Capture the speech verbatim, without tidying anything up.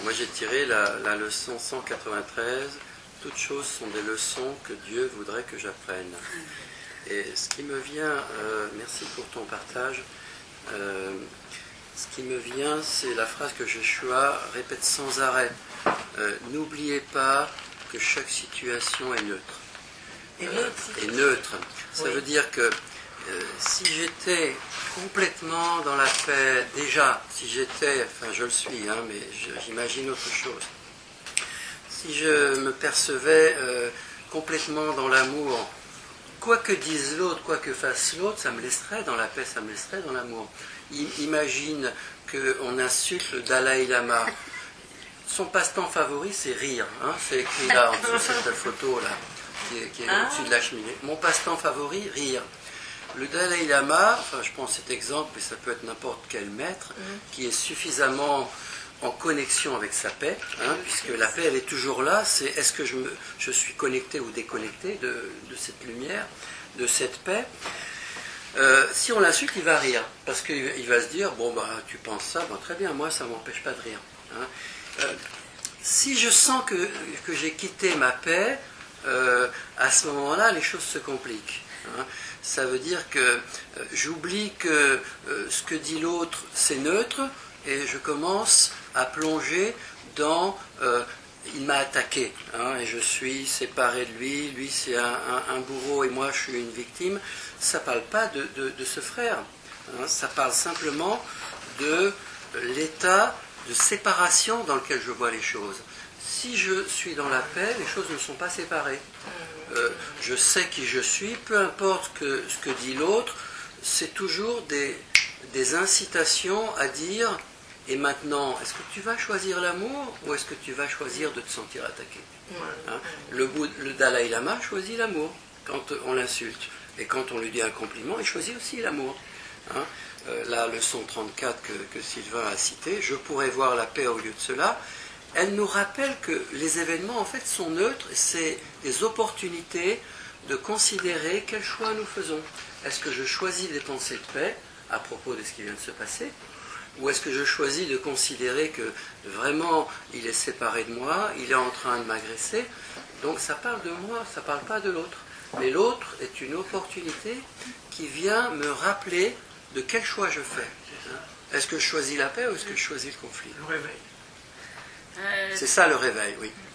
moi j'ai tiré la, la leçon cent quatre-vingt-treize. Toutes choses sont des leçons que Dieu voudrait que j'apprenne. Et ce qui me vient, euh, merci pour ton partage, euh, ce qui me vient, c'est la phrase que Joshua répète sans arrêt. Euh, N'oubliez pas que chaque situation est neutre. Et neutre. Euh, est neutre. Ça Oui. veut dire que euh, si j'étais complètement dans la paix, déjà, si j'étais, enfin je le suis, hein, mais j'imagine autre chose. Si je me percevais euh, complètement dans l'amour, quoi que dise l'autre, quoi que fasse l'autre, ça me laisserait dans la paix, ça me laisserait dans l'amour. Imagine qu'on insulte le Dalai Lama. Son passe-temps favori, c'est rire. Hein, c'est écrit là, sur cette photo-là, qui est, qui est Ah. au-dessus de la cheminée. Mon passe-temps favori, rire. Le Dalai Lama, enfin je prends cet exemple, mais ça peut être n'importe quel maître, mmh. qui est suffisamment en connexion avec sa paix, hein, puisque la paix elle est toujours là, c'est est-ce que je, me, je suis connecté ou déconnecté de, de cette lumière, de cette paix. Euh, si on l'insulte, il va rire, parce qu'il va se dire, bon bah tu penses ça, bon, très bien, moi ça ne m'empêche pas de rire. Hein. Euh, si je sens que, que j'ai quitté ma paix, euh, à ce moment-là, les choses se compliquent. Hein. Ça veut dire que euh, j'oublie que euh, ce que dit l'autre, c'est neutre, et je commence à plonger dans euh, il m'a attaqué, hein, et je suis séparé de lui, lui c'est un, un, un bourreau et moi je suis une victime. Ça ne parle pas de, de, de ce frère, hein, ça parle simplement de l'état de séparation dans lequel je vois les choses. Si je suis dans la paix, les choses ne sont pas séparées. Euh, je sais qui je suis, peu importe que, ce que dit l'autre, c'est toujours des, des incitations à dire et maintenant, est-ce que tu vas choisir l'amour ou est-ce que tu vas choisir de te sentir attaqué? Hein, le, le Dalai Lama choisit l'amour quand on l'insulte. Et quand on lui dit un compliment, il choisit aussi l'amour. Hein, euh, la leçon trente-quatre que, que Sylvain a citée, je pourrais voir la paix au lieu de cela, elle nous rappelle que les événements en fait sont neutres, c'est des opportunités de considérer quel choix nous faisons. Est-ce que je choisis des pensées de paix à propos de ce qui vient de se passer, ou est-ce que je choisis de considérer que vraiment il est séparé de moi, il est en train de m'agresser, donc ça parle de moi, ça ne parle pas de l'autre. Mais l'autre est une opportunité qui vient me rappeler de quel choix je fais. Est-ce que je choisis la paix ou est-ce que je choisis le conflit? Le réveil. C'est ça le réveil, oui.